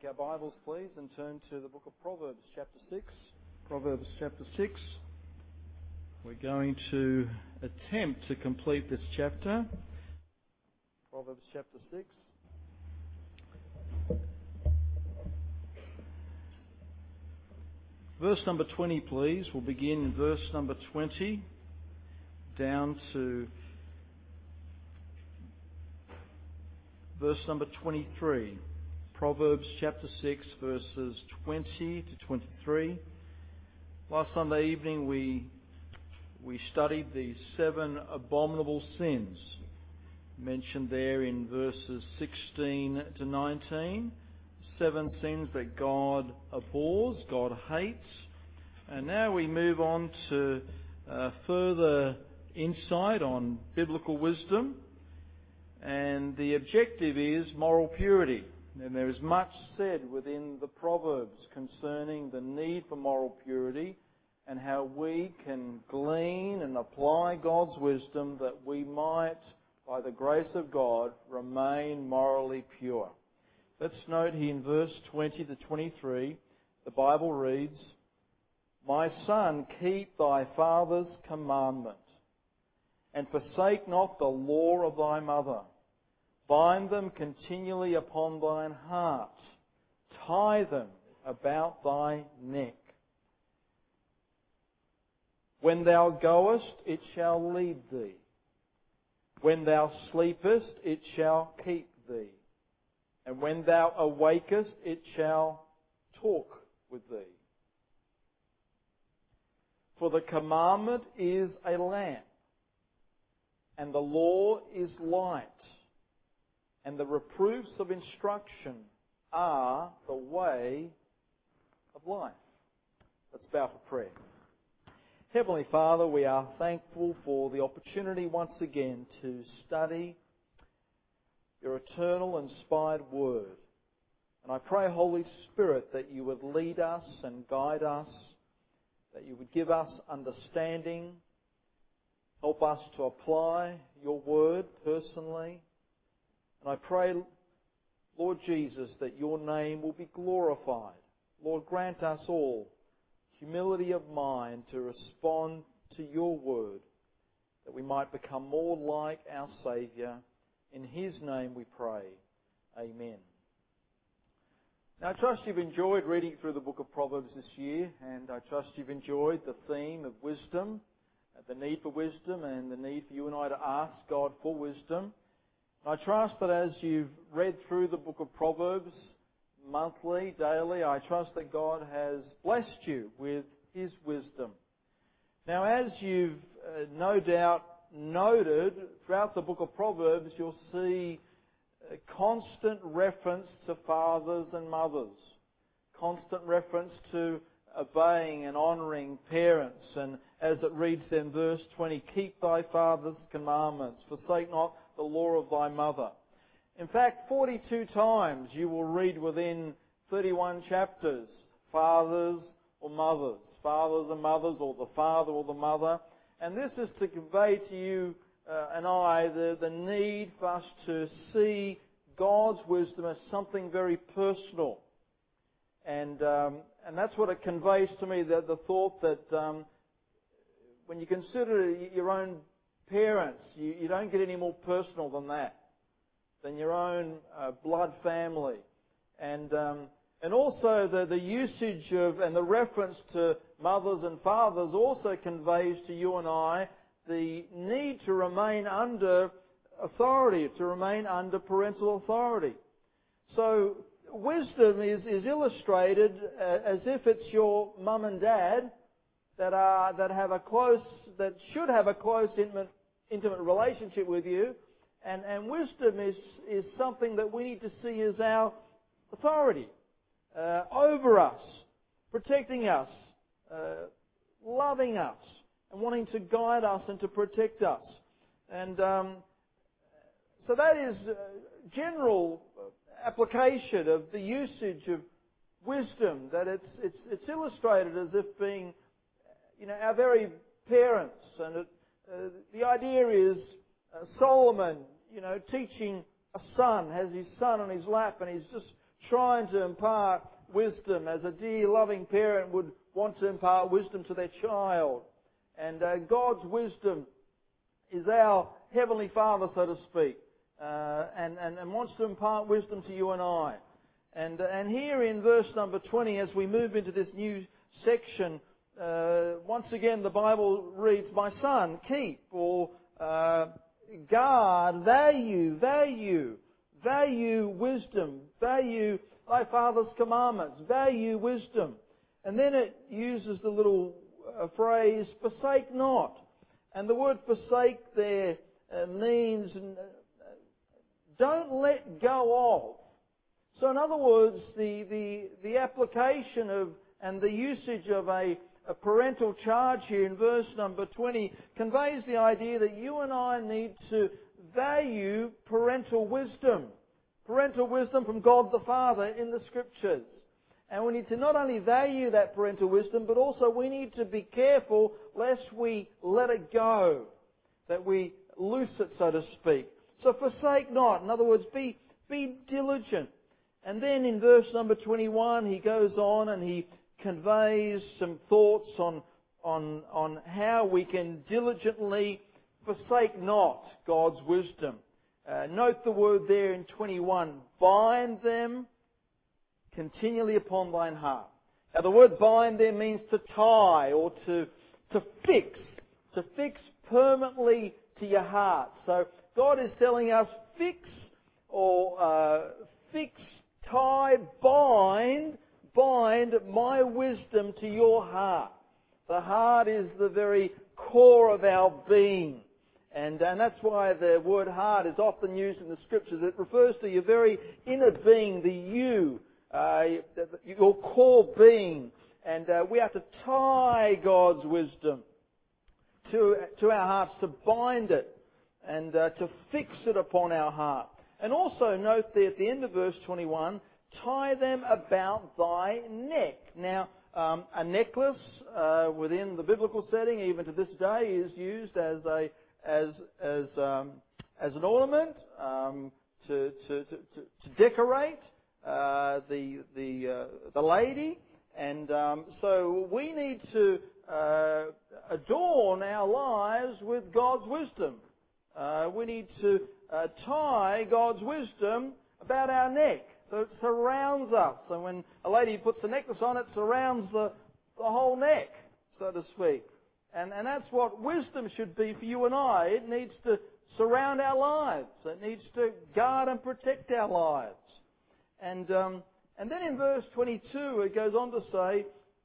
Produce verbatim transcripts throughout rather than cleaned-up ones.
our Bibles, please, and turn to the book of Proverbs, chapter six. Proverbs, chapter six. We're going to attempt to complete this chapter. Proverbs, chapter six. Verse number twenty, please. We'll begin in verse number twenty down to verse number twenty-three. Proverbs chapter six, verses twenty to twenty-three. Last Sunday evening we we studied the seven abominable sins mentioned there in verses sixteen to nineteen. Seven sins that God abhors, God hates. And now we move on to uh, further insight on biblical wisdom. And the objective is moral purity. And there is much said within the Proverbs concerning the need for moral purity and how we can glean and apply God's wisdom that we might, by the grace of God, remain morally pure. Let's note here in verse twenty to twenty-three, the Bible reads, "My son, keep thy father's commandment, and forsake not the law of thy mother. Bind them continually upon thine heart. Tie them about thy neck. When thou goest, it shall lead thee. When thou sleepest, it shall keep thee. And when thou awakest, it shall talk with thee. For the commandment is a lamp, and the law is light, and the reproofs of instruction are the way of life." Let's bow for prayer. Heavenly Father, we are thankful for the opportunity once again to study Your eternal inspired Word. And I pray, Holy Spirit, that You would lead us and guide us, that You would give us understanding, help us to apply Your Word personally. And I pray, Lord Jesus, that Your name will be glorified. Lord, grant us all humility of mind to respond to Your Word, that we might become more like our Saviour. In His name we pray. Amen. Now I trust you've enjoyed reading through the book of Proverbs this year, and I trust you've enjoyed the theme of wisdom, the need for wisdom, and the need for you and I to ask God for wisdom. I trust that as you've read through the book of Proverbs monthly, daily, I trust that God has blessed you with His wisdom. Now, as you've uh, no doubt noted throughout the book of Proverbs, you'll see a constant reference to fathers and mothers, constant reference to obeying and honouring parents. And as it reads in verse twenty, "Keep thy father's commandments, forsake not the law of thy mother." In fact, forty-two times you will read within thirty-one chapters, fathers or mothers, fathers and mothers, or the father or the mother. And this is to convey to you uh, and I the, the need for us to see God's wisdom as something very personal. And um, and that's what it conveys to me, that the thought that um, when you consider your own parents, you, you don't get any more personal than that, than your own uh, blood family. And um, and also the, the usage of and the reference to mothers and fathers also conveys to you and I the need to remain under authority, to remain under parental authority. So wisdom is, is illustrated uh, as if it's your mum and dad that are that have a close, that should have a close, intimate, intimate relationship with you. And, and wisdom is, is something that we need to see as our authority uh, over us, protecting us, uh, loving us, and wanting to guide us and to protect us. And um, so that is uh, general application of the usage of wisdom, that it's, it's, it's illustrated as if being, you know, our very parents. And it, uh, the idea is uh, Solomon, you know, teaching a son, has his son on his lap, and he's just trying to impart wisdom as a dear, loving parent would want to impart wisdom to their child. And uh, God's wisdom is our Heavenly Father, so to speak, uh, and, and, and wants to impart wisdom to you and I. And, uh, and here in verse number twenty, as we move into this new section, uh, once again the Bible reads, "My son, keep," or uh, guard, value, value, value wisdom, value thy father's commandments, value wisdom. And then it uses the little uh, phrase, "forsake not." And the word forsake there uh, means uh, don't let go of. So in other words, the, the, the application of and the usage of a, a parental charge here in verse number twenty conveys the idea that you and I need to value parental wisdom. Parental wisdom from God the Father in the Scriptures. And we need to not only value that parental wisdom, but also we need to be careful lest we let it go, that we loose it, so to speak. So forsake not. In other words, be, be diligent. And then in verse number twenty-one, he goes on and he conveys some thoughts on, on, on how we can diligently forsake not God's wisdom. Uh, note the word there in twenty-one, "bind them continually upon thine heart." Now the word bind there means to tie or to, to fix, to fix permanently to your heart. So God is telling us, fix or uh, fix, tie, bind, bind my wisdom to your heart. The heart is the very core of our being. And, and that's why the word heart is often used in the Scriptures. It refers to your very inner being, the you, uh, your core being. And uh, we have to tie God's wisdom to, to our hearts, to bind it and uh, to fix it upon our heart. And also note there at the end of verse twenty-one, "tie them about thy neck." Now, um, a necklace uh, within the biblical setting, even to this day, is used as a as as um, as an ornament um, to, to, to to decorate uh, the the uh, the lady, and um, so we need to uh, adorn our lives with God's wisdom. Uh, we need to uh, tie God's wisdom about our neck, so it surrounds us. So when a lady puts a necklace on, it surrounds the the whole neck, so to speak. And, and that's what wisdom should be for you and I. It needs to surround our lives. It needs to guard and protect our lives. And um, and then in verse twenty-two, it goes on to say,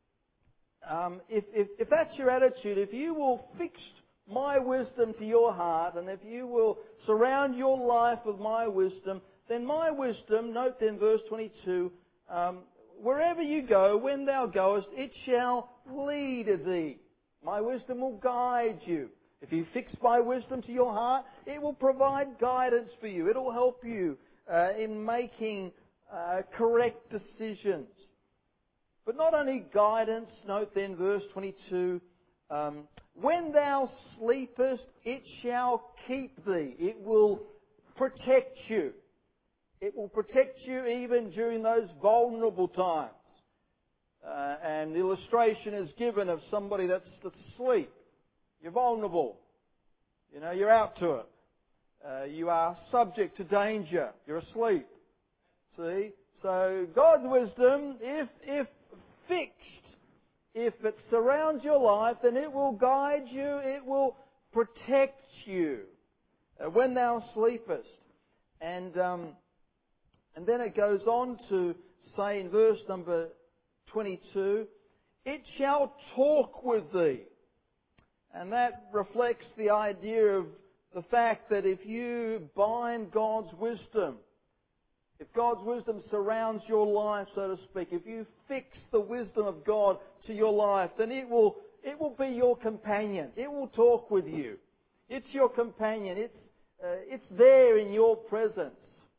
um, if, if, if that's your attitude, if you will fix my wisdom to your heart, and if you will surround your life with my wisdom, then my wisdom, note then verse twenty-two, um, wherever you go, when thou goest, it shall lead thee. My wisdom will guide you. If you fix my wisdom to your heart, it will provide guidance for you. It will help you uh, in making uh, correct decisions. But not only guidance, note then verse twenty-two, um, when thou sleepest, it shall keep thee. It will protect you. It will protect you even during those vulnerable times. Uh, and the illustration is given of somebody that's asleep. You're vulnerable. You know, you're out to it. Uh, you are subject to danger. You're asleep. See? So God's wisdom, if, if fixed, if it surrounds your life, then it will guide you, it will protect you uh, when thou sleepest. And, um, and then it goes on to say in verse number twenty-two, it shall talk with thee. And that reflects the idea of the fact that if you bind God's wisdom, if God's wisdom surrounds your life, so to speak, if you fix the wisdom of God to your life, then it will, it will be your companion. It will talk with you. It's your companion. It's, uh, it's there in your presence.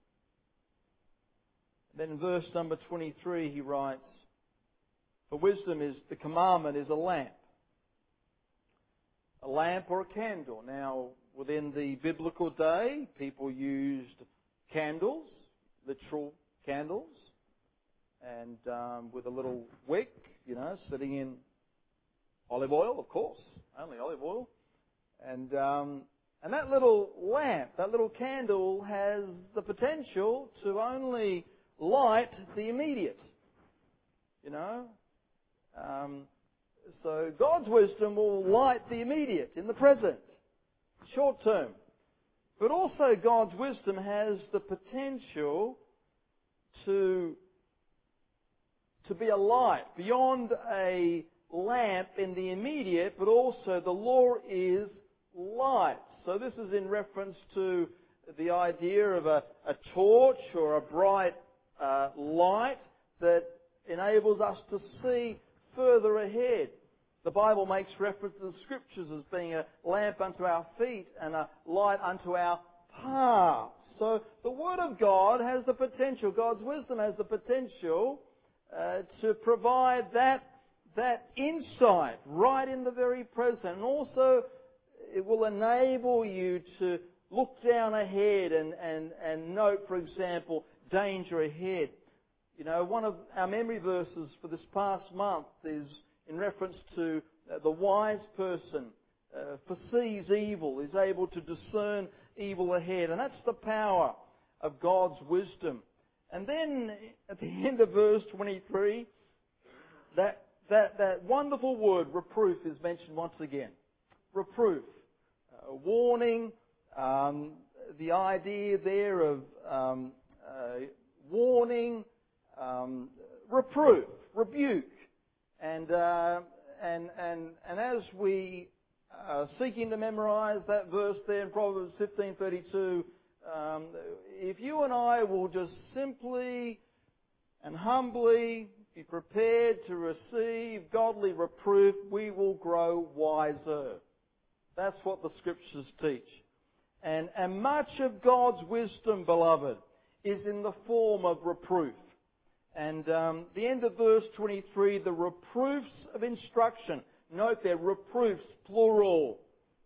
Then in verse number twenty-three he writes, for wisdom is, the commandment is a lamp. A lamp or a candle. Now, within the biblical day, people used candles, literal candles. and um, with a little wick, you know, sitting in olive oil, of course, only olive oil. And um, and that little lamp, that little candle has the potential to only light the immediate, you know. Um, so God's wisdom will light the immediate in the present, short term. But also God's wisdom has the potential to, to be a light beyond a lamp in the immediate, but also the law is light. So this is in reference to the idea of a, a torch or a bright uh, light that enables us to see further ahead. The Bible makes reference to the Scriptures as being a lamp unto our feet and a light unto our path. So the Word of God has the potential, God's wisdom has the potential uh, to provide that, that insight right in the very present. And also it will enable you to look down ahead and, and, and note, for example, danger ahead. You know, one of our memory verses for this past month is in reference to uh, the wise person uh, foresees evil, is able to discern evil ahead. And that's the power of God's wisdom. And then at the end of verse twenty-three, that, that, that wonderful word, reproof, is mentioned once again. Reproof. Uh, warning, um, the idea there of um, uh, warning, um, reproof, rebuke. And, uh, and, and, and as we are seeking to memorize that verse there in Proverbs fifteen thirty-two, um, if you and I will just simply and humbly be prepared to receive godly reproof, we will grow wiser. That's what the Scriptures teach. And, and much of God's wisdom, beloved, is in the form of reproof. And um, the end of verse twenty-three, the reproofs of instruction. Note there, reproofs, plural.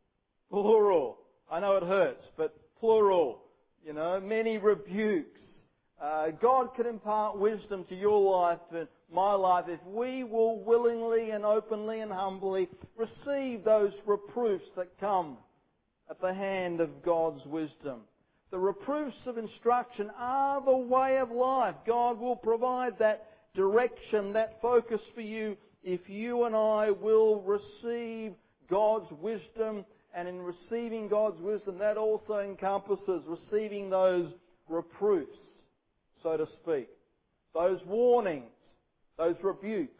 Plural. I know it hurts, but plural. You know, many rebukes. Uh, God can impart wisdom to your life and my life if we will willingly and openly and humbly receive those reproofs that come at the hand of God's wisdom. The reproofs of instruction are the way of life. God will provide that direction, that focus for you if you and I will receive God's wisdom. And in receiving God's wisdom, that also encompasses receiving those reproofs, so to speak. Those warnings, those rebukes.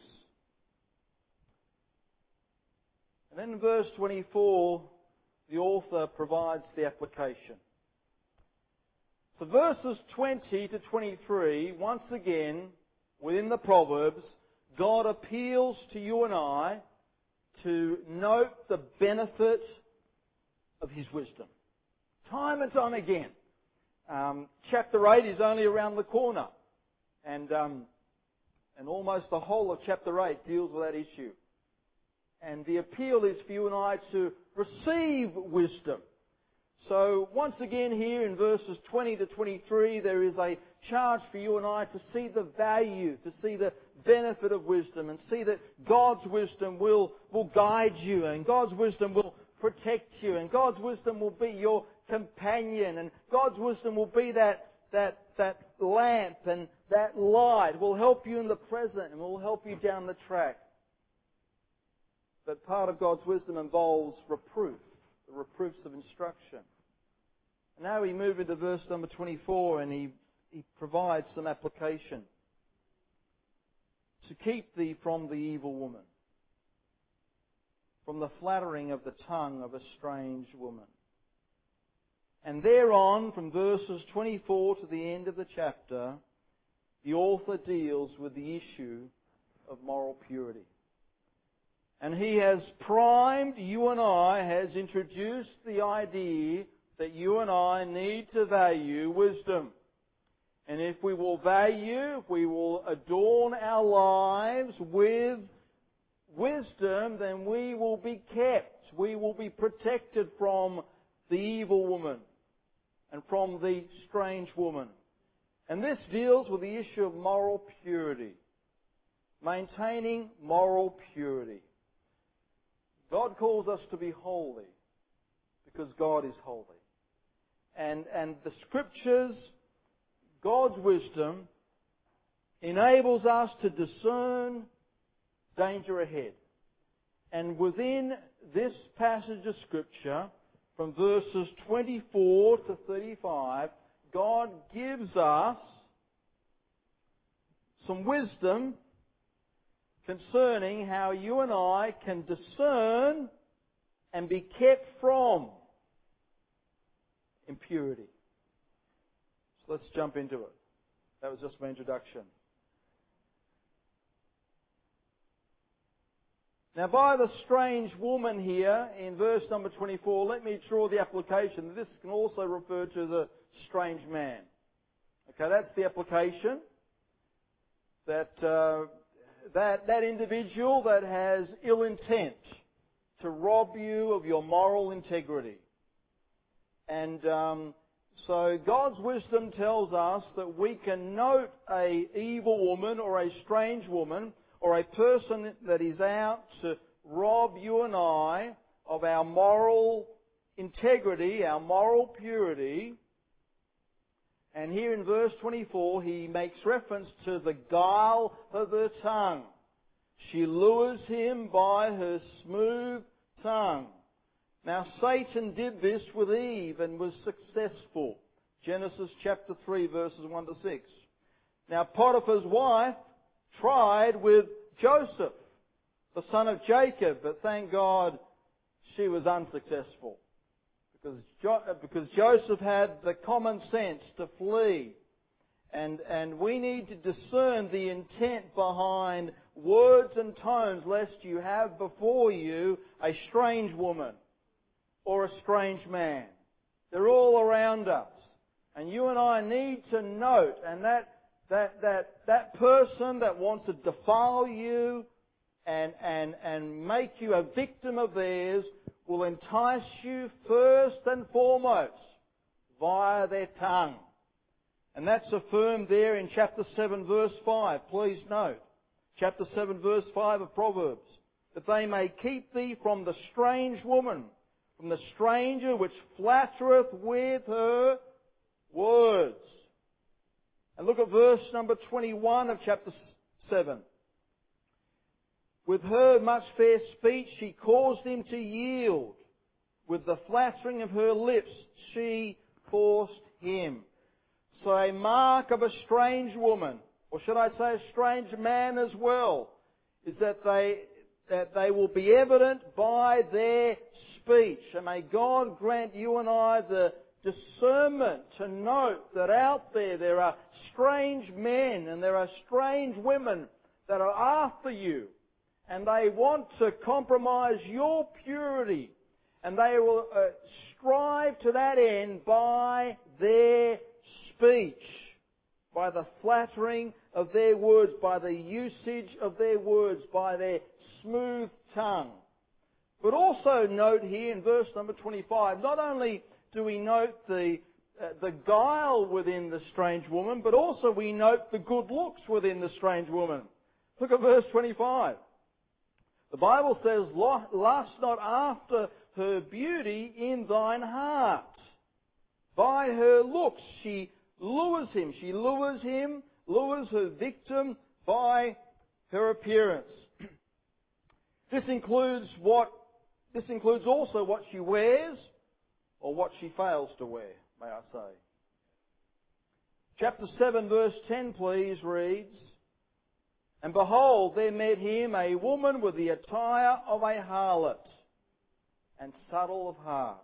And then in verse twenty-four, the author provides the application. So verses twenty to twenty-three, once again, within the Proverbs, God appeals to you and I to note the benefit of His wisdom. Time and time again. Um, chapter eight is only around the corner. And, um, and almost the whole of chapter eight deals with that issue. And the appeal is for you and I to receive wisdom. So once again here in verses twenty to twenty-three, there is a charge for you and I to see the value, to see the benefit of wisdom, and see that God's wisdom will, will guide you, and God's wisdom will protect you, and God's wisdom will be your companion, and God's wisdom will be that, that, that lamp and that light, will help you in the present and will help you down the track. But part of God's wisdom involves reproof, the reproofs of instruction. And now we move into verse number twenty-four, and he, he provides some application. To keep thee from the evil woman, from the flattering of the tongue of a strange woman. And thereon, from verses twenty-four to the end of the chapter, the author deals with the issue of moral purity. And he has primed you and I, has introduced the idea that you and I need to value wisdom. And if we will value, if we will adorn our lives with wisdom, then we will be kept, we will be protected from the evil woman and from the strange woman. And this deals with the issue of moral purity. Maintaining moral purity. God calls us to be holy because God is holy. And, and the Scriptures, God's wisdom, enables us to discern danger ahead. And within this passage of Scripture, from verses twenty-four to thirty-five, God gives us some wisdom concerning how you and I can discern and be kept from impurity. So let's jump into it. That was just my introduction. Now, by the strange woman here in verse number twenty-four, let me draw the application. This can also refer to the strange man. Okay, that's the application. That uh, that that individual that has ill intent to rob you of your moral integrity. And um, so God's wisdom tells us that we can note a evil woman or a strange woman or a person that is out to rob you and I of our moral integrity, our moral purity. And here in verse twenty-four, he makes reference to the guile of her tongue. She lures him by her smooth tongue. Now, Satan did this with Eve and was successful. Genesis chapter three, verses one to six. Now, Potiphar's wife tried with Joseph, the son of Jacob, but thank God she was unsuccessful. Because, jo- because Joseph had the common sense to flee. And, and we need to discern the intent behind words and tones, lest you have before you a strange woman or a strange man. They're all around us. And you and I need to note, and that, that, that, that person that wants to defile you and, and, and make you a victim of theirs will entice you first and foremost via their tongue. And that's affirmed there in chapter seven verse five. Please note. Chapter seven verse five of Proverbs. That they may keep thee from the strange woman, from the stranger which flattereth with her words. And look at verse number twenty-one of chapter seven. With her much fair speech she caused him to yield. With the flattering of her lips she forced him. So a mark of a strange woman, or should I say a strange man as well, is that they, that they will be evident by their speech. And may God grant you and I the discernment to note that out there there are strange men and there are strange women that are after you. And they want to compromise your purity. And they will uh, strive to that end by their speech, by the flattering of their words, by the usage of their words, by their smooth tongue. But also note here in verse number twenty-five, not only do we note the, uh, the guile within the strange woman, but also we note the good looks within the strange woman. Look at verse twenty-five. The Bible says, lust not after her beauty in thine heart. By her looks she lures him. She lures him, lures her victim by her appearance. This includes what, this includes also what she wears or what she fails to wear, may I say. Chapter seven verse ten please reads, And behold, there met him a woman with the attire of a harlot and subtle of heart.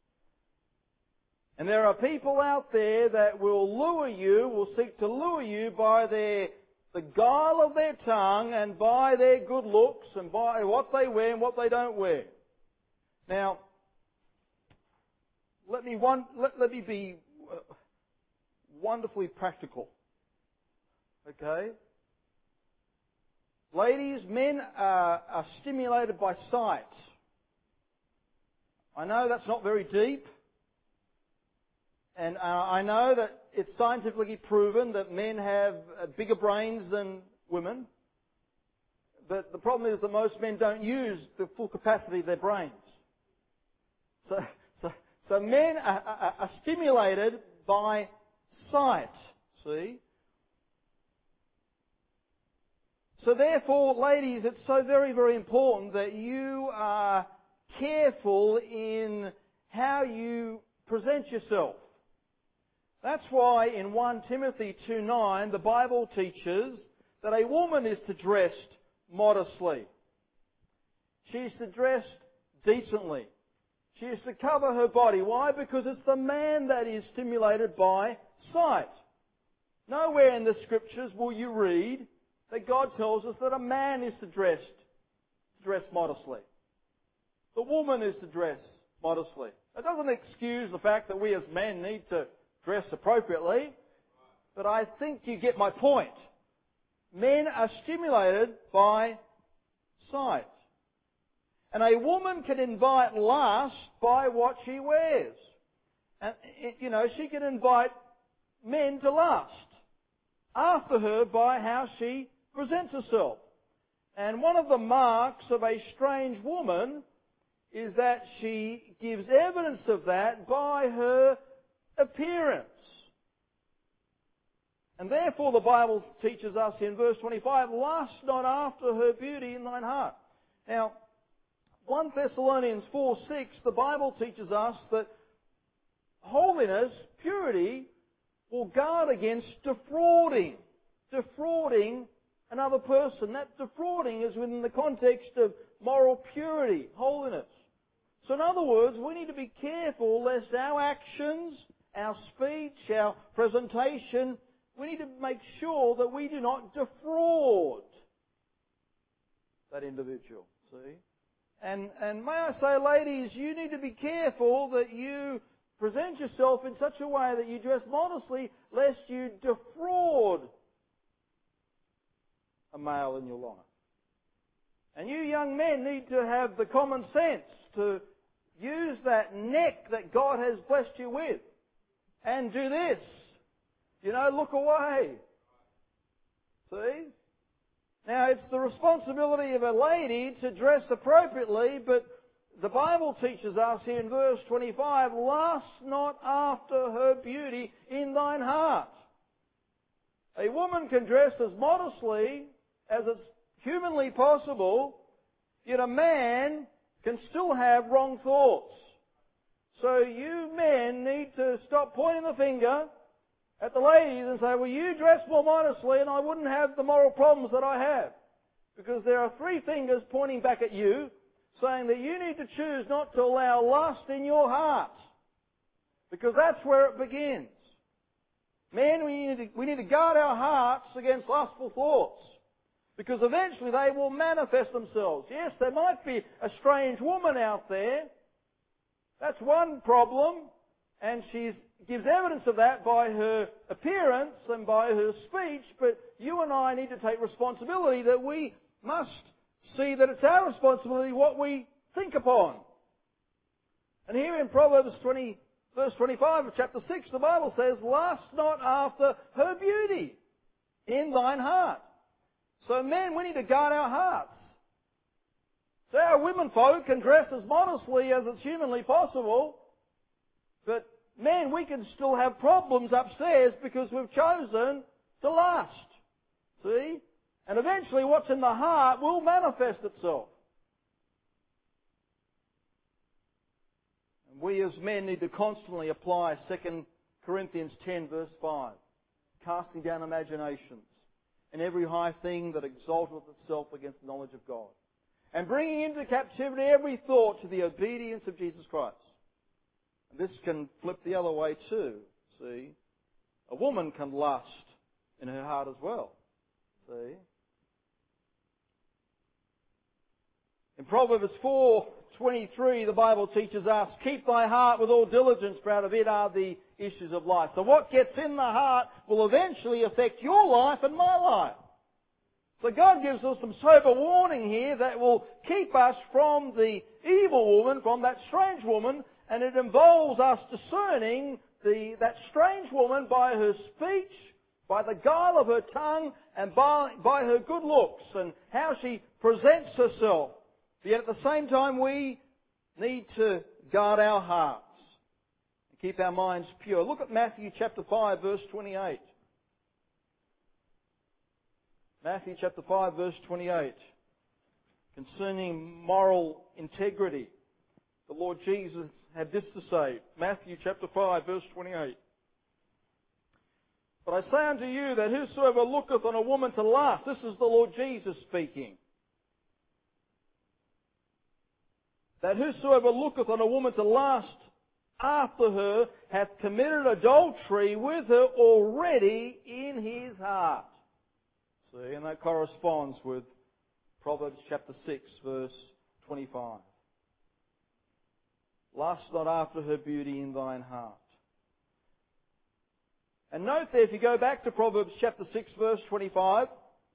And there are people out there that will lure you, will seek to lure you by their, the guile of their tongue and by their good looks and by what they wear and what they don't wear. Now, let me, one, let, let me be wonderfully practical. Okay? Ladies, men are, are stimulated by sight. I know that's not very deep. And uh, I know that it's scientifically proven that men have bigger brains than women. But the problem is that most men don't use the full capacity of their brains. So, so, so men are, are, are stimulated by sight, see? So therefore, ladies, it's so very, very important that you are careful in how you present yourself. That's why in First Timothy two nine, the Bible teaches that a woman is to dress modestly. She is to dress decently. She is to cover her body. Why? Because it's the man that is stimulated by sight. Nowhere in the Scriptures will you read that God tells us that a man is to dress, to dress modestly. The woman is to dress modestly. That doesn't excuse the fact that we as men need to dress appropriately, but I think you get my point. Men are stimulated by sight. And a woman can invite lust by what she wears. And, you know, she can invite men to lust after her by how she presents herself. And one of the marks of a strange woman is that she gives evidence of that by her appearance. And therefore the Bible teaches us in verse twenty-five, lust not after her beauty in thine heart. Now, First Thessalonians four six, the Bible teaches us that holiness, purity, will guard against defrauding. Defrauding another person. That defrauding is within the context of moral purity, holiness. So in other words, we need to be careful lest our actions, our speech, our presentation, we need to make sure that we do not defraud that individual. See? And, and may I say, ladies, you need to be careful that you present yourself in such a way that you dress modestly, lest you defraud a male in your life. And you young men need to have the common sense to use that neck that God has blessed you with and do this. You know, look away. See? Now, it's the responsibility of a lady to dress appropriately, but the Bible teaches us here in verse twenty-five, lust not after her beauty in thine heart. A woman can dress as modestly as it's humanly possible, yet a man can still have wrong thoughts. So you men need to stop pointing the finger at the ladies and say, well, you dress more modestly and I wouldn't have the moral problems that I have. Because there are three fingers pointing back at you, saying that you need to choose not to allow lust in your heart. Because that's where it begins. Men, we need to, we need to guard our hearts against lustful thoughts. Because eventually they will manifest themselves. Yes, there might be a strange woman out there. That's one problem. And she gives evidence of that by her appearance and by her speech. But you and I need to take responsibility that we must see that it's our responsibility what we think upon. And here in Proverbs twenty, verse twenty-five of chapter six, the Bible says, lust not after her beauty in thine heart. So men, we need to guard our hearts. So our women folk can dress as modestly as it's humanly possible, but men, we can still have problems upstairs because we've chosen to lust. See? And eventually what's in the heart will manifest itself. And we as men need to constantly apply Second Corinthians ten verse five. Casting down imaginations and every high thing that exalteth itself against the knowledge of God. And bringing into captivity every thought to the obedience of Jesus Christ. And this can flip the other way too. See? A woman can lust in her heart as well. See? In Proverbs four twenty-three, the Bible teaches us, keep thy heart with all diligence, for out of it are the issues of life. So what gets in the heart will eventually affect your life and my life. So God gives us some sober warning here that will keep us from the evil woman, from that strange woman, and it involves us discerning the, that strange woman, by her speech, by the guile of her tongue, and by, by her good looks and how she presents herself. Yet at the same time we need to guard our hearts and keep our minds pure. Look at Matthew chapter five, verse twenty-eight. Matthew chapter five, verse twenty-eight. Concerning moral integrity, the Lord Jesus had this to say. Matthew chapter five, verse twenty-eight. But I say unto you that whosoever looketh on a woman to lust, this is the Lord Jesus speaking, that whosoever looketh on a woman to lust after her hath committed adultery with her already in his heart. See, and that corresponds with Proverbs chapter six, verse twenty-five. Lust not after her beauty in thine heart. And note there, if you go back to Proverbs chapter six, verse twenty-five,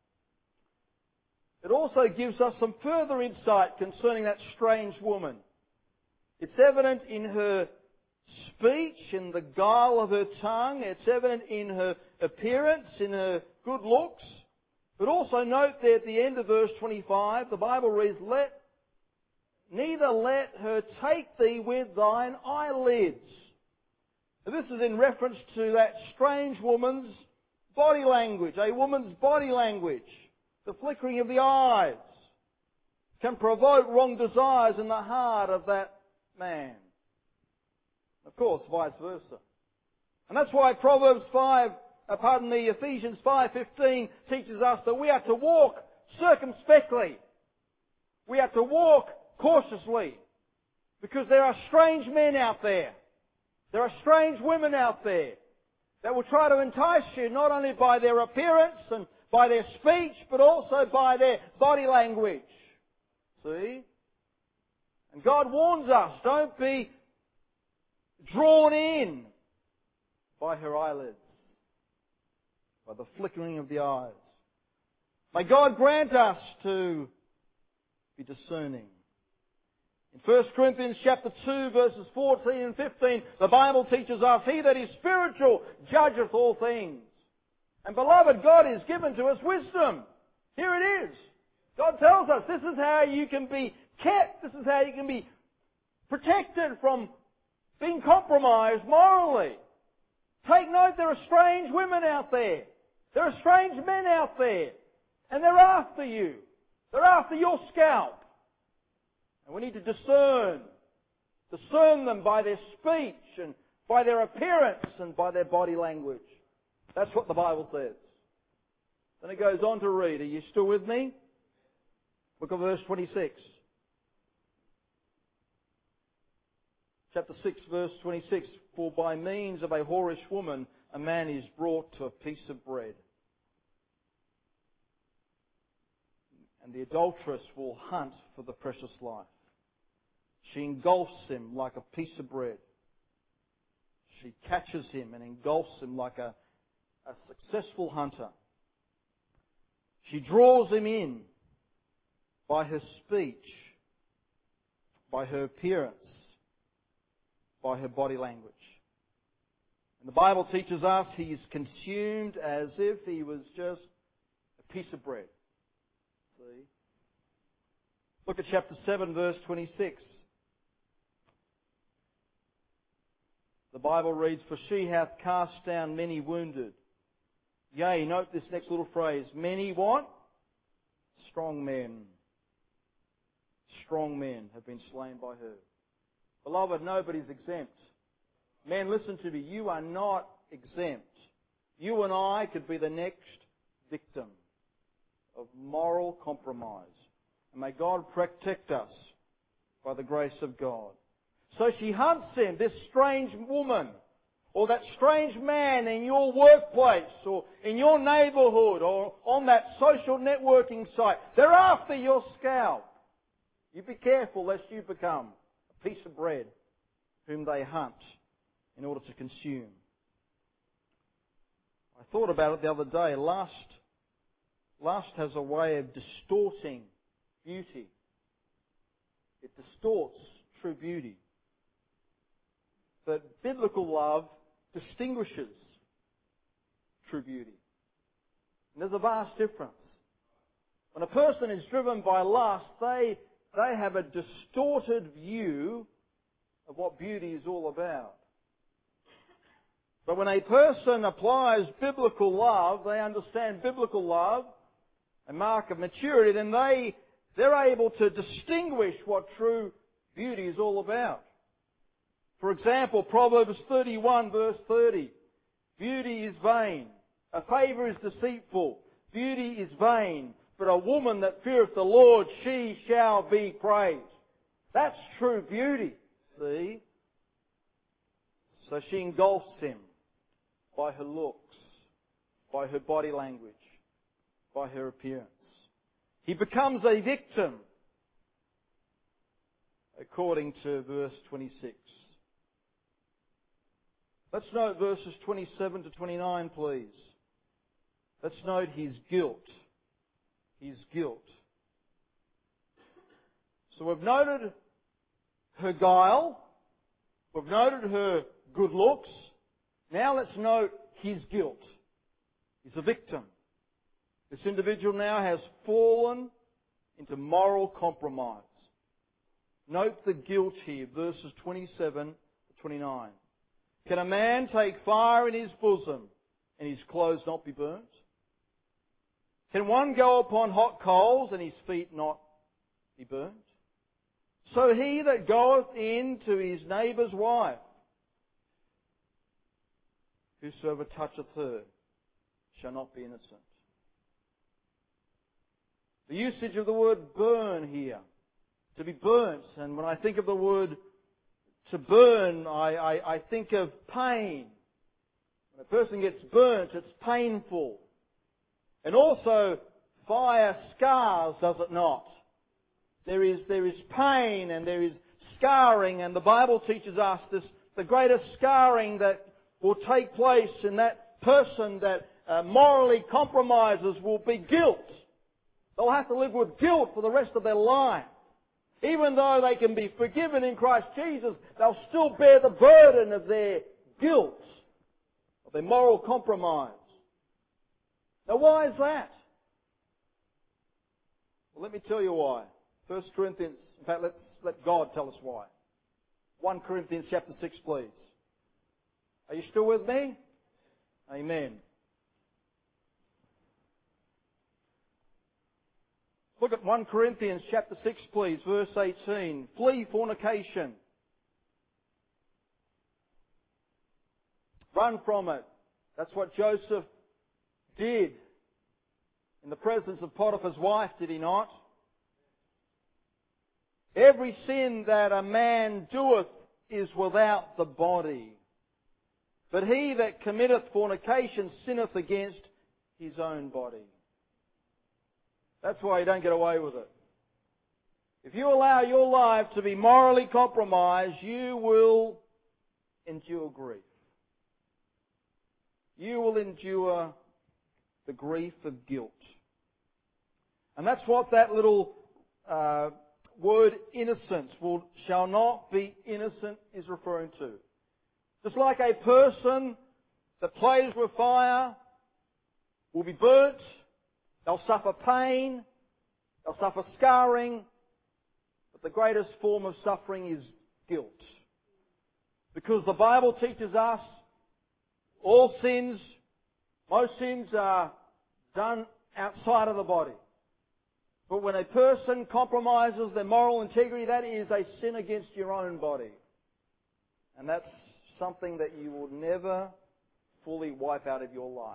it also gives us some further insight concerning that strange woman. It's evident in her speech, in the guile of her tongue. It's evident in her appearance, in her good looks. But also note there at the end of verse twenty-five, the Bible reads, "Let neither let her take thee with thine eyelids." Now, this is in reference to that strange woman's body language, a woman's body language. The flickering of the eyes can provoke wrong desires in the heart of that man. Of course, vice versa. And that's why Proverbs five, uh, pardon me, Ephesians five fifteen teaches us that we are to walk circumspectly. We are to walk cautiously. Because there are strange men out there. There are strange women out there that will try to entice you not only by their appearance and by their speech, but also by their body language. See? And God warns us, don't be drawn in by her eyelids, by the flickering of the eyes. May God grant us to be discerning. In First Corinthians chapter two, verses fourteen and fifteen, the Bible teaches us, "He that is spiritual judgeth all things." And beloved, God has given to us wisdom. Here it is. God tells us this is how you can be kept, this is how you can be protected from being compromised morally. Take note, there are strange women out there. There are strange men out there. And they're after you. They're after your scalp. And we need to discern. Discern them by their speech and by their appearance and by their body language. That's what the Bible says. Then it goes on to read. Are you still with me? Look at verse twenty-six. Chapter six, verse twenty-six. "For by means of a whorish woman a man is brought to a piece of bread. And the adulteress will hunt for the precious life. She engulfs him like a piece of bread. She catches him and engulfs him like a, a successful hunter. She draws him in by her speech, by her appearance, by her body language." And the Bible teaches us he is consumed as if he was just a piece of bread. See? Look at chapter seven, verse twenty-six. The Bible reads, "For she hath cast down many wounded. Yea," note this next little phrase, "many" what? Strong men. Strong men have been slain by her. Beloved, nobody's exempt. Men, listen to me. You are not exempt. You and I could be the next victim of moral compromise. And may God protect us by the grace of God. So she hunts him, this strange woman, or that strange man in your workplace, or in your neighbourhood, or on that social networking site. They're after your scalp. You be careful lest you become a piece of bread whom they hunt in order to consume. I thought about it the other day. Lust, lust has a way of distorting beauty. It distorts true beauty. But biblical love distinguishes true beauty. And there's a vast difference. When a person is driven by lust, they, they have a distorted view of what beauty is all about. But when a person applies biblical love, they understand biblical love, a mark of maturity, then they, they're able to distinguish what true beauty is all about. For example, Proverbs thirty-one verse thirty. Beauty is vain. A favour is deceitful. Beauty is vain. But a woman that feareth the Lord, she shall be praised. That's true beauty. See? So she engulfs him by her looks, by her body language, by her appearance. He becomes a victim, according to verse twenty-six. Let's note verses twenty-seven to twenty-nine, please. Let's note his guilt. His guilt. So we've noted her guile. We've noted her good looks. Now let's note his guilt. He's a victim. This individual now has fallen into moral compromise. Note the guilt here, verses twenty-seven to twenty-nine. Can a man take fire in his bosom and his clothes not be burnt? Can one go upon hot coals and his feet not be burnt? So he that goeth in to his neighbour's wife, whosoever toucheth her, shall not be innocent. The usage of the word burn here, to be burnt, and when I think of the word to burn, I, I, I think of pain. When a person gets burnt, it's painful. And also, fire scars, does it not? There is, there is pain and there is scarring, and the Bible teaches us this, the greatest scarring that will take place in that person that uh, morally compromises will be guilt. They'll have to live with guilt for the rest of their life. Even though they can be forgiven in Christ Jesus, they'll still bear the burden of their guilt, of their moral compromise. Now why is that? Well, let me tell you why. First Corinthians, in fact, let's let God tell us why. First Corinthians chapter six, please. Are you still with me? Amen. Look at First Corinthians chapter six, please, verse eighteen. Flee fornication. Run from it. That's what Joseph did in the presence of Potiphar's wife, did he not? Every sin that a man doeth is without the body. But he that committeth fornication sinneth against his own body. That's why you don't get away with it. If you allow your life to be morally compromised, you will endure grief. You will endure the grief of guilt. And that's what that little uh, word innocence, will, shall not be innocent, is referring to. Just like a person that plays with fire will be burnt, they'll suffer pain, they'll suffer scarring, but the greatest form of suffering is guilt. Because the Bible teaches us all sins, most sins are done outside of the body. But when a person compromises their moral integrity, that is a sin against your own body. And that's something that you will never fully wipe out of your life.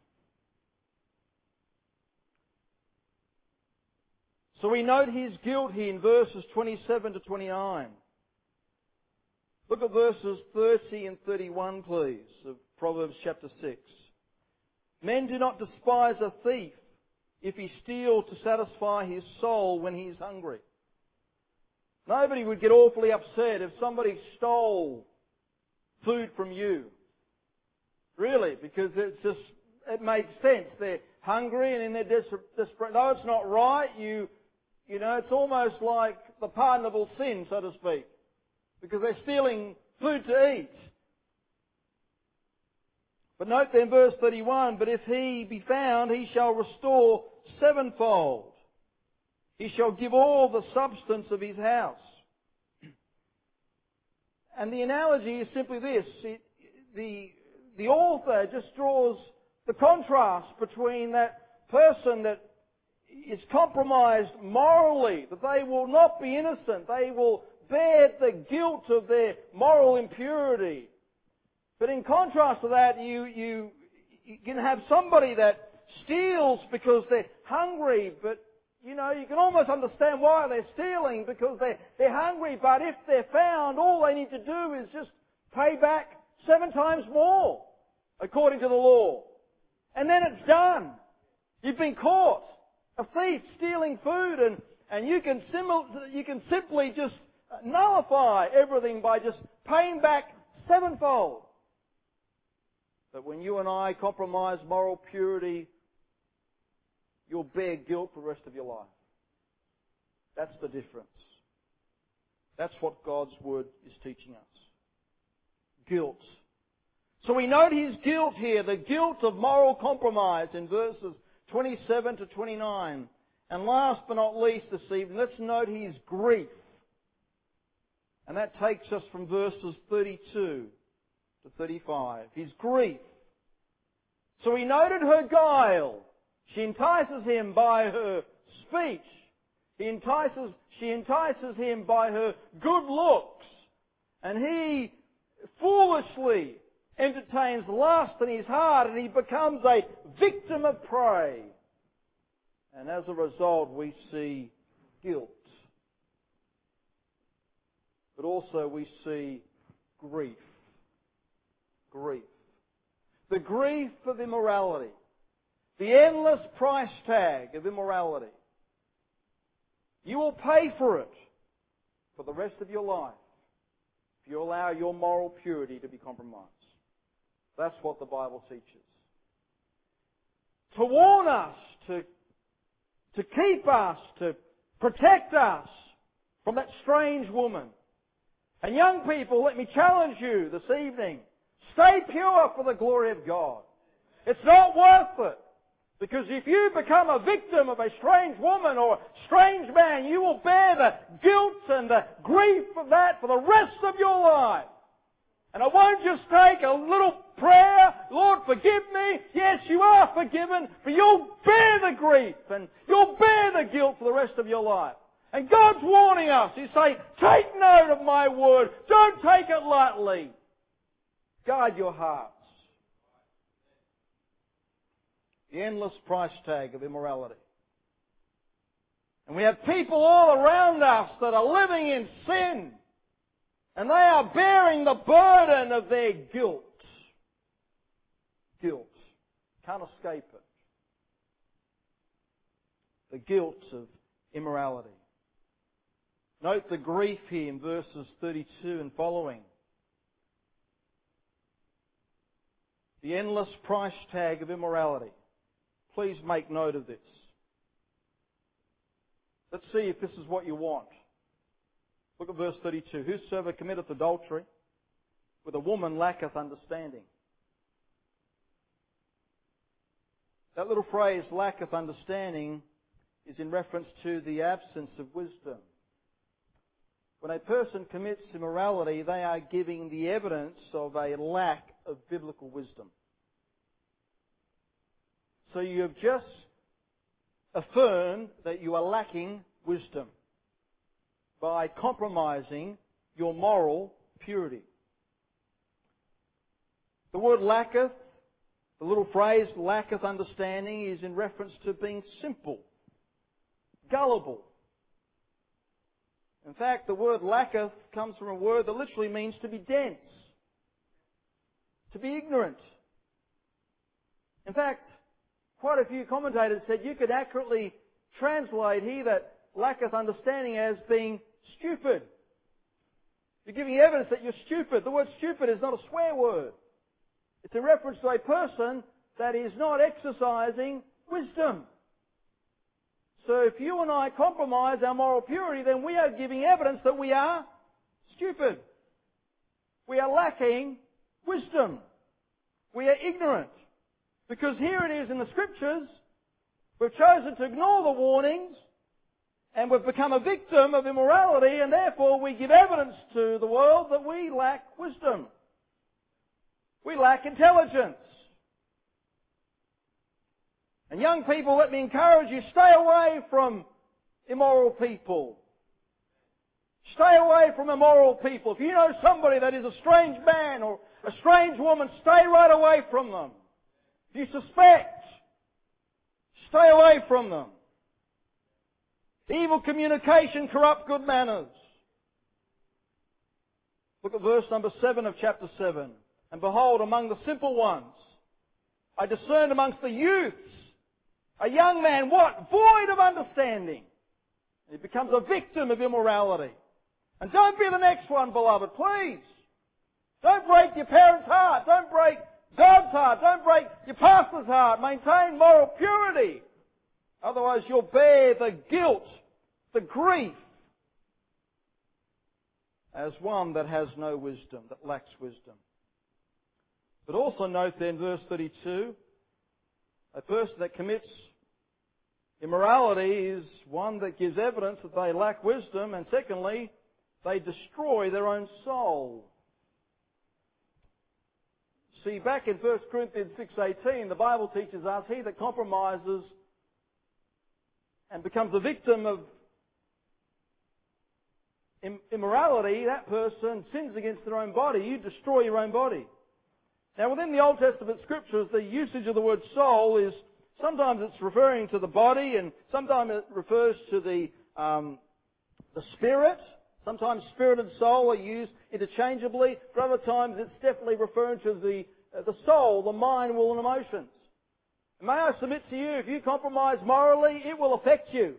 So we note his guilt here in verses twenty-seven to twenty-nine. Look at verses thirty and thirty-one, please, of Proverbs chapter six. Men do not despise a thief if he steal to satisfy his soul when he is hungry. Nobody would get awfully upset if somebody stole food from you. Really, because it's just, it makes sense. They're hungry and in their desperate, no, it's not right. You, you know, it's almost like the pardonable sin, so to speak, because they're stealing food to eat. But note then verse thirty-one, but if he be found, he shall restore sevenfold. He shall give all the substance of his house. And the analogy is simply this. It, the, the author just draws the contrast between that person that is compromised morally, that they will not be innocent, they will bear the guilt of their moral impurity. But in contrast to that, you, you, you can have somebody that steals because they're hungry, but you know, you can almost understand why they're stealing, because they're, they're hungry, but if they're found, all they need to do is just pay back seven times more, according to the law. And then it's done. You've been caught. A thief stealing food, and, and you can sim- you can simply just nullify everything by just paying back sevenfold. But when you and I compromise moral purity, you'll bear guilt for the rest of your life. That's the difference. That's what God's Word is teaching us. Guilt. So we note his guilt here, the guilt of moral compromise in verses twenty-seven to twenty-nine. And last but not least this evening, let's note his grief. And that takes us from verses thirty-two to thirty-five. His grief. So we noted her guile. She entices him by her speech. He entices, she entices him by her good looks. And he foolishly entertains lust in his heart, and he becomes a victim of prey. And as a result, we see guilt. But also we see grief. Grief. The grief of immorality. The endless price tag of immorality. You will pay for it for the rest of your life if you allow your moral purity to be compromised. That's what the Bible teaches. To warn us, to, to keep us, to protect us from that strange woman. And young people, let me challenge you this evening. Stay pure for the glory of God. It's not worth it. Because if you become a victim of a strange woman or a strange man, you will bear the guilt and the grief of that for the rest of your life. And it won't just take a little prayer, Lord, forgive me. Yes, you are forgiven, but you'll bear the grief and you'll bear the guilt for the rest of your life. And God's warning us. He's saying, take note of my word. Don't take it lightly. Guard your hearts. The endless price tag of immorality. And we have people all around us that are living in sin. And they are bearing the burden of their guilt. Guilt. Can't escape it. The guilt of immorality. Note the grief here in verses thirty-two and following. The endless price tag of immorality. Please make note of this. Let's see if this is what you want. Look at verse thirty-two. Whosoever committeth adultery with a woman lacketh understanding. That little phrase, lacketh understanding, is in reference to the absence of wisdom. When a person commits immorality, they are giving the evidence of a lack of biblical wisdom. So you have just affirmed that you are lacking wisdom by compromising your moral purity. The word lacketh, the little phrase lacketh understanding, is in reference to being simple, gullible. In fact, the word lacketh comes from a word that literally means to be dense, to be ignorant. In fact, quite a few commentators said you could accurately translate here that lacketh understanding as being stupid. You're giving evidence that you're stupid. The word stupid is not a swear word. It's a reference to a person that is not exercising wisdom. So if you and I compromise our moral purity, then we are giving evidence that we are stupid. We are lacking wisdom. We are ignorant. Because here it is in the Scriptures, we've chosen to ignore the warnings, and we've become a victim of immorality, and therefore we give evidence to the world that we lack wisdom. We lack intelligence. And young people, let me encourage you, stay away from immoral people. Stay away from immoral people. If you know somebody that is a strange man or a strange woman, stay right away from them. If you suspect, stay away from them. Evil communication corrupt good manners. Look at verse number seven of chapter seven. And behold, among the simple ones, I discerned amongst the youths a young man, what? Void of understanding. He becomes a victim of immorality. And don't be the next one, beloved, please. Don't break your parents' heart. Don't break God's heart. Don't break your pastor's heart. Maintain moral purity. Otherwise you'll bear the guilt, the grief, as one that has no wisdom, that lacks wisdom. But also note then, verse thirty-two, a person that commits immorality is one that gives evidence that they lack wisdom, and secondly, they destroy their own soul. See, back in First Corinthians six eighteen, the Bible teaches us, he that compromises and becomes a victim of immorality, that person sins against their own body. You destroy your own body. Now, within the Old Testament Scriptures, the usage of the word soul is, sometimes it's referring to the body, and sometimes it refers to the, um, the spirit. Sometimes spirit and soul are used interchangeably. For other times, it's definitely referring to the, uh, the soul, the mind, will, and emotions. And may I submit to you, if you compromise morally, it will affect you.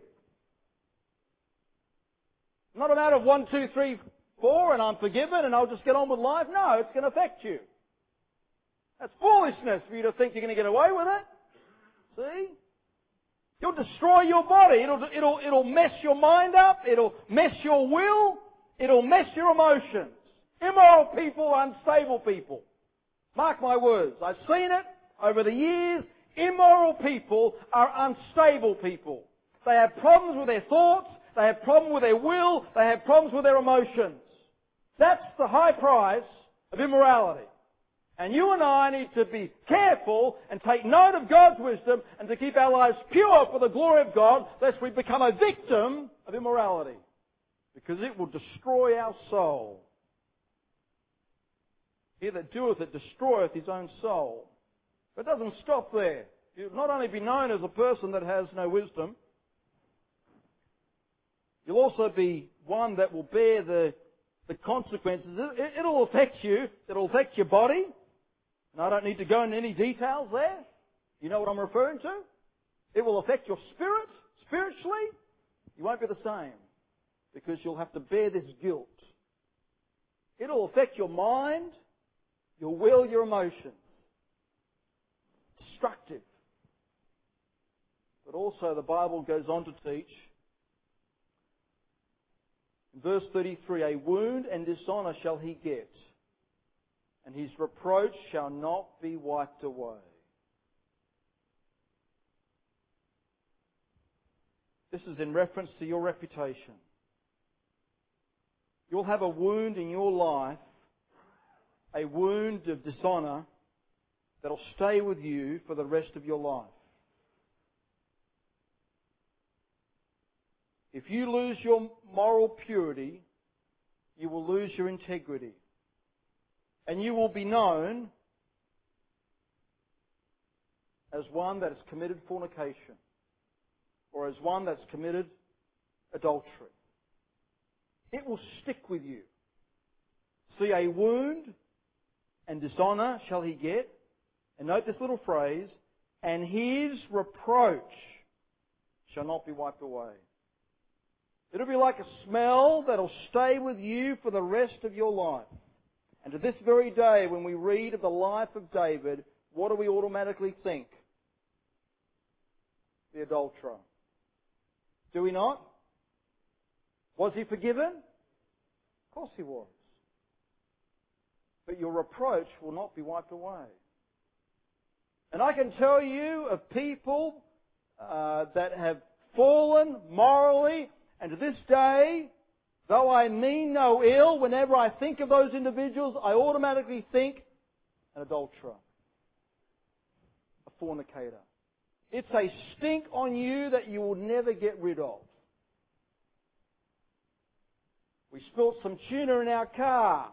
Not a matter of one, two, three, four, and I'm forgiven, and I'll just get on with life. No, it's going to affect you. That's foolishness for you to think you're going to get away with it. See? You'll destroy your body. It'll, it'll, it'll mess your mind up. It'll mess your will. It'll mess your emotions. Immoral people are unstable people. Mark my words. I've seen it over the years. Immoral people are unstable people. They have problems with their thoughts. They have problems with their will. They have problems with their emotions. That's the high price of immorality. And you and I need to be careful and take note of God's wisdom and to keep our lives pure for the glory of God, lest we become a victim of immorality. Because it will destroy our soul. He that doeth it destroyeth his own soul. But it doesn't stop there. You'll not only be known as a person that has no wisdom, you'll also be one that will bear the, the consequences. It, it'll affect you. It'll affect your body. And I don't need to go into any details there. You know what I'm referring to? It will affect your spirit, spiritually. You won't be the same. Because you'll have to bear this guilt. It'll affect your mind, your will, your emotions. Destructive. But also the Bible goes on to teach, in verse thirty-three, a wound and dishonour shall he get, and his reproach shall not be wiped away. This is in reference to your reputation. You'll have a wound in your life, a wound of dishonour that'll stay with you for the rest of your life. If you lose your moral purity, you will lose your integrity. And you will be known as one that has committed fornication or as one that's committed adultery. It will stick with you. See, a wound and dishonour shall he get. And note this little phrase, and his reproach shall not be wiped away. It'll be like a smell that'll stay with you for the rest of your life. And to this very day, when we read of the life of David, what do we automatically think? The adulterer. Do we not? Was he forgiven? Of course he was. But your reproach will not be wiped away. And I can tell you of people uh, that have fallen morally, and to this day, though I mean no ill, whenever I think of those individuals, I automatically think an adulterer, a fornicator. It's a stink on you that you will never get rid of. We spilt some tuna in our car.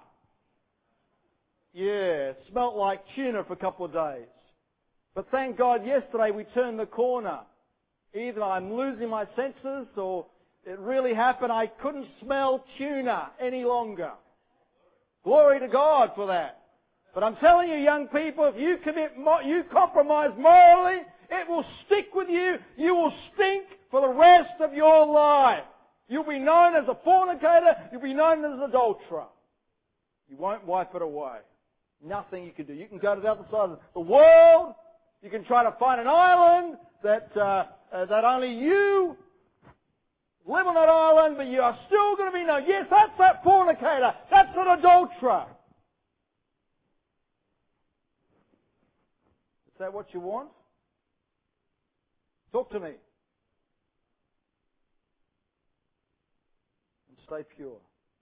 Yeah, it smelt like tuna for a couple of days. But thank God yesterday we turned the corner. Either I'm losing my senses or it really happened. I couldn't smell tuna any longer. Glory to God for that. But I'm telling you, young people, if you commit, you compromise morally, it will stick with you. You will stink for the rest of your life. You'll be known as a fornicator. You'll be known as an adulterer. You won't wipe it away. Nothing you can do. You can go to the other side of the world. You can try to find an island that uh, uh, that only you live on that island, but you are still going to be known. Yes, that's that fornicator. That's an adulterer. Is that what you want? Talk to me. And stay pure.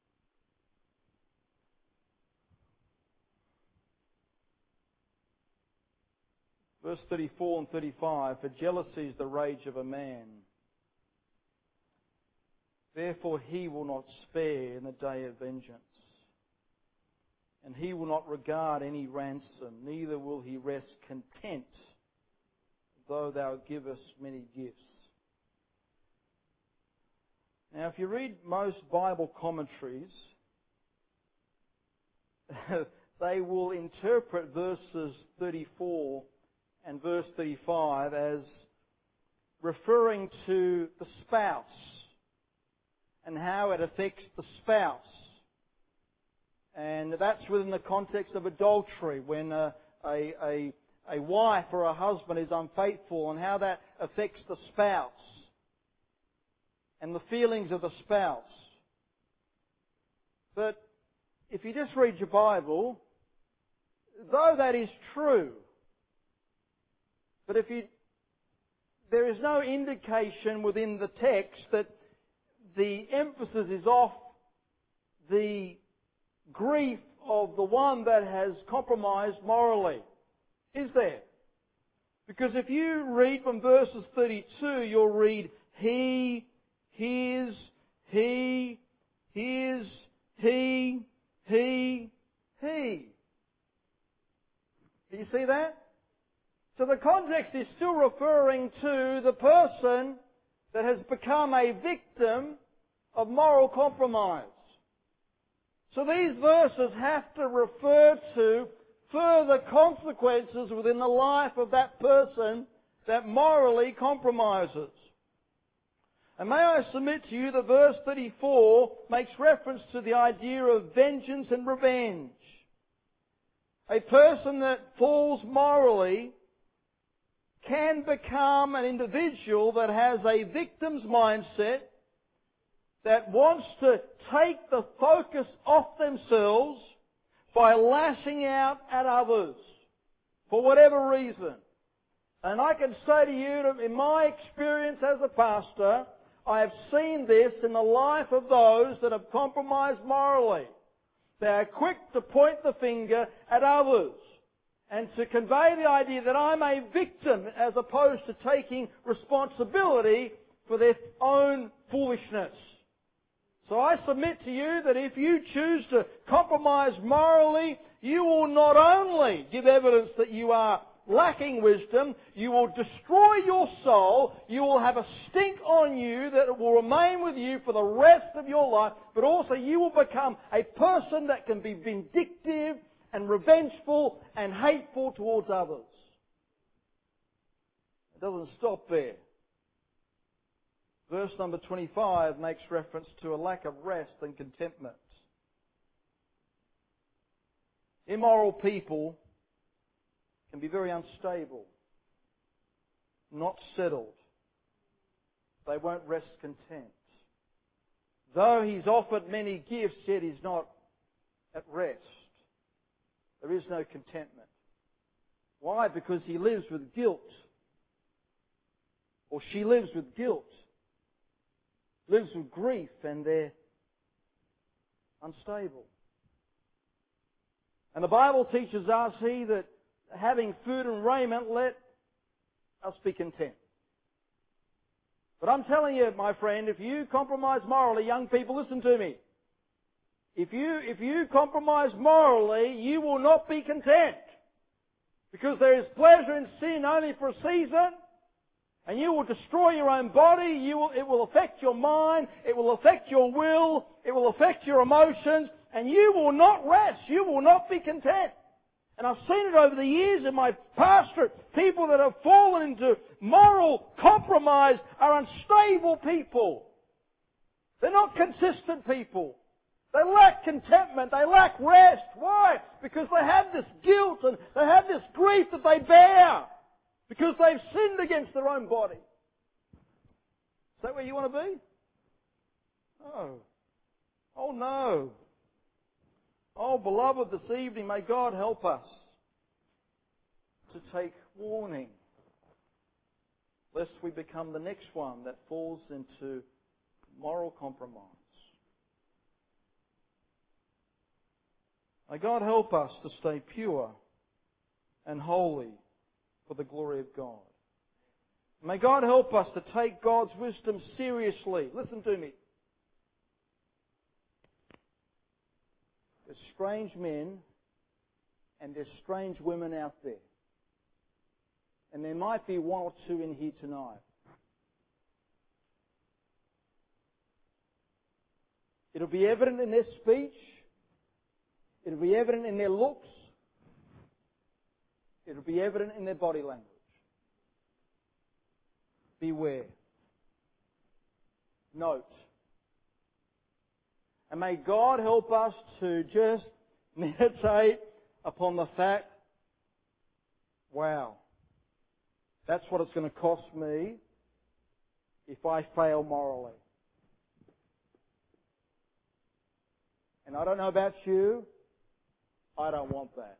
Verse thirty-four and thirty-five, for jealousy is the rage of a man. Therefore he will not spare in the day of vengeance. And he will not regard any ransom, neither will he rest content, though thou givest many gifts. Now if you read most Bible commentaries, they will interpret verses thirty-four and verse thirty-five as referring to the spouse and how it affects the spouse. And that's within the context of adultery, when a, a, a, a wife or a husband is unfaithful, and how that affects the spouse and the feelings of the spouse. But if you just read your Bible, though that is true, but if you, there is no indication within the text that the emphasis is off the grief of the one that has compromised morally. Is there? Because if you read from verses thirty-two, you'll read he, his, he, his, he, he, he. Do you see that? So the context is still referring to the person that has become a victim of moral compromise. So these verses have to refer to further consequences within the life of that person that morally compromises. And may I submit to you that verse thirty-four makes reference to the idea of vengeance and revenge. A person that falls morally can become an individual that has a victim's mindset, that wants to take the focus off themselves by lashing out at others for whatever reason. And I can say to you that in my experience as a pastor, I have seen this in the life of those that have compromised morally. They are quick to point the finger at others and to convey the idea that I'm a victim as opposed to taking responsibility for their own foolishness. So I submit to you that if you choose to compromise morally, you will not only give evidence that you are lacking wisdom, you will destroy your soul, you will have a stink on you that will remain with you for the rest of your life, but also you will become a person that can be vindictive and revengeful and hateful towards others. It doesn't stop there. Verse number twenty-five makes reference to a lack of rest and contentment. Immoral people can be very unstable, not settled. They won't rest content. Though he's offered many gifts, yet he's not at rest. There is no contentment. Why? Because he lives with guilt. Or she lives with guilt. Lives with grief, and they're unstable. And the Bible teaches us here that having food and raiment, let us be content. But I'm telling you, my friend, if you compromise morally, young people, listen to me. If you, if you compromise morally, you will not be content. Because there is pleasure in sin only for a season, and you will destroy your own body, you will, it will affect your mind, it will affect your will, it will affect your emotions, and you will not rest, you will not be content. And I've seen it over the years in my pastorate. People that have fallen into moral compromise are unstable people. They're not consistent people. They lack contentment. They lack rest. Why? Because they have this guilt and they have this grief that they bear. Because they've sinned against their own body. Is that where you want to be? Oh. Oh no. Oh, beloved, this evening, may God help us to take warning, lest we become the next one that falls into moral compromise. May God help us to stay pure and holy for the glory of God. May God help us to take God's wisdom seriously. Listen to me. There's strange men and there's strange women out there. And there might be one or two in here tonight. It'll be evident in their speech. It'll be evident in their looks. It'll be evident in their body language. Beware. Note. And may God help us to just meditate upon the fact, wow, that's what it's going to cost me if I fail morally. And I don't know about you, I don't want that.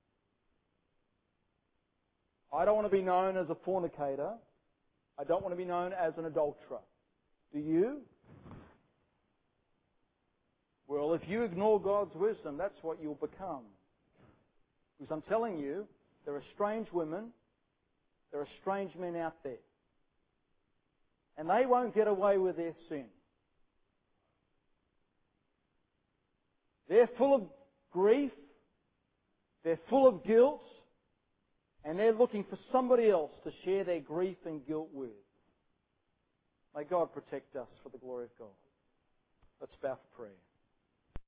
I don't want to be known as a fornicator. I don't want to be known as an adulterer. Do you? Well, if you ignore God's wisdom, that's what you'll become. Because I'm telling you, there are strange women, there are strange men out there. And they won't get away with their sin. They're full of grief, they're full of guilt, and they're looking for somebody else to share their grief and guilt with. May God protect us for the glory of God. Let's bow for prayer.